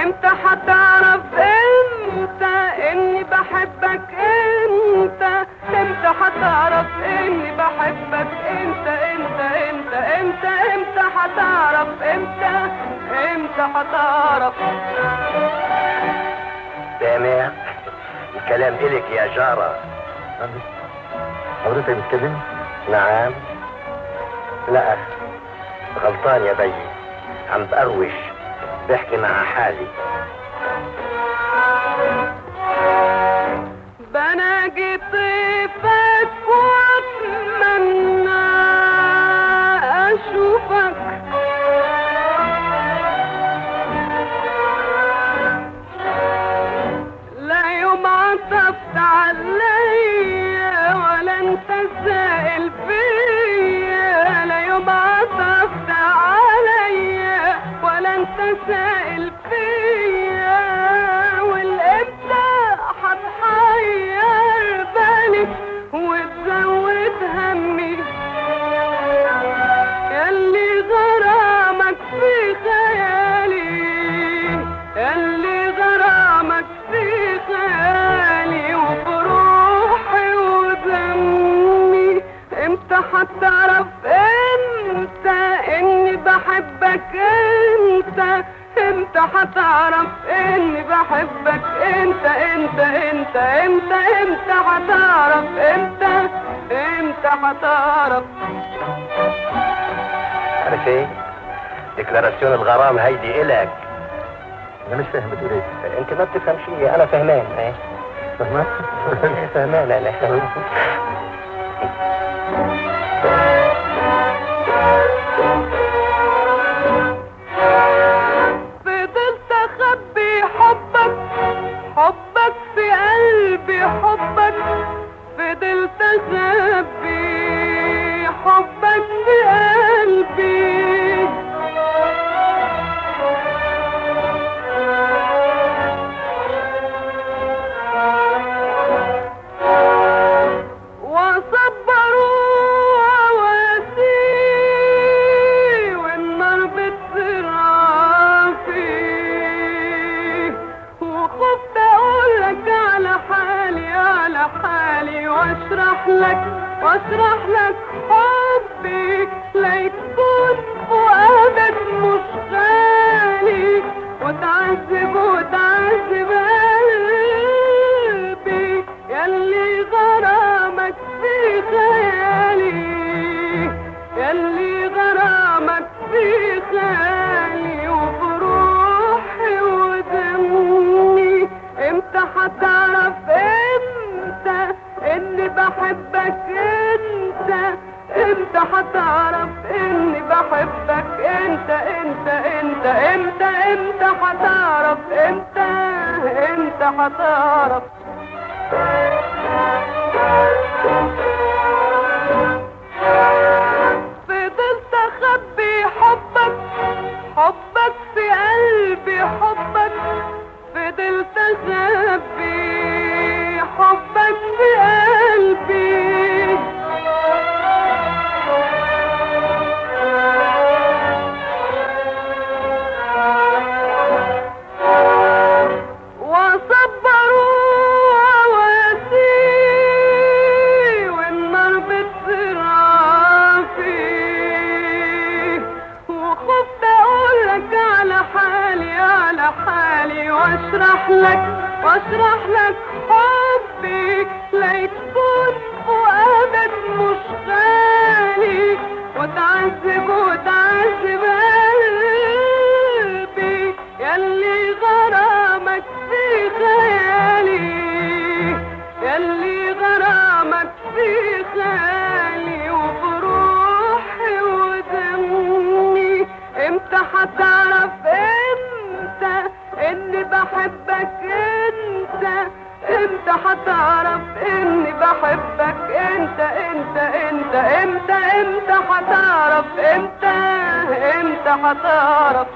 امتى هتعرف امتى اني بحبك انت؟ امتى هتعرف اني بحبك انت امتى هتعرف امتى هتعرف؟ سامع الكلام إلك يا جارة. حضرتك بتكلمني؟ نعم. لا غلطان يا بيي، عم بقروش بحكي مع حالي. بناجي طيفك واتمنى اشوفك، لا يوم عطفت عليا ولا انت سائل فيا، لا يوم عطفت عليا ولا انت سائل فيا، والامتى هتحير بالي وتزود همي، ياللي غرامك في خيالي، ياللي غرامك في خيالي وبروحي ودمي. امتى هتعرف امتى اني بحبك انت؟ امتى هتعرف اني بحبك انت امتى هتعرف امتى هتعرف؟ عارف ايه؟ ديكلاراسيون الغرام هيدي إلك. انا مش فاهم بتقول ايه. انت ما بتفهم شيء، انا فهمان. ايه فاهمان؟ فهمان انا. فضلت اخبي حبك، حبك في قلبي حبك، فضلت اخبي حبك في قلبي، وصبروا واسي والنار بتزرع فيه، وخفت اقولك على حالي واشرح لك حبي، لا يكون فؤادك مش غالي وتعذب قلبي، ياللي غرامك في خيالي، ياللي غرامك في خيالي وبروحي ودمي. امتى هتعرف امتى اني بحبك انت؟ امتى هتعرف اني بحبك انت امتى هتعرف امتى هتعرف؟ فضلت اخبي حبك، حبك في قلبي حبك، فضلت اخبي حبك في قلبي، وصبروا واسي والنار بتزرع فيه، وخفت اقولك على حالي واشرح لك حبي، لا يكون فؤادك مش غالي وتعذب قلبي، ياللي غرامك في خيالي، ياللي غرامك في خيالي وبروحي ودمي. امتى هتعرف امتى اني بحبك انت؟ امتى هتعرف اني بحبك انت امتى هتعرف امتى هتعرف؟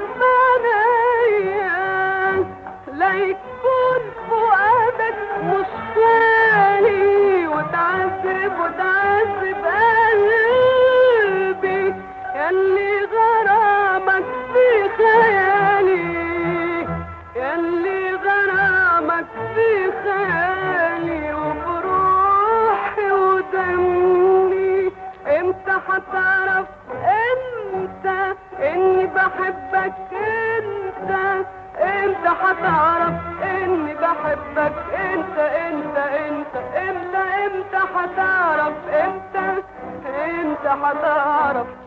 بعينيا، لا يكون فؤادك مش خالي وتعذب قلبي ياللي غرامك في خيالي، ياللي غرامك في خيالي وبروحي ودمي. امتى هتعرف انت اني بحبك انت؟ امتى هتعرف اني بحبك انت انت انت؟ امتى هتعرف امتى هتعرف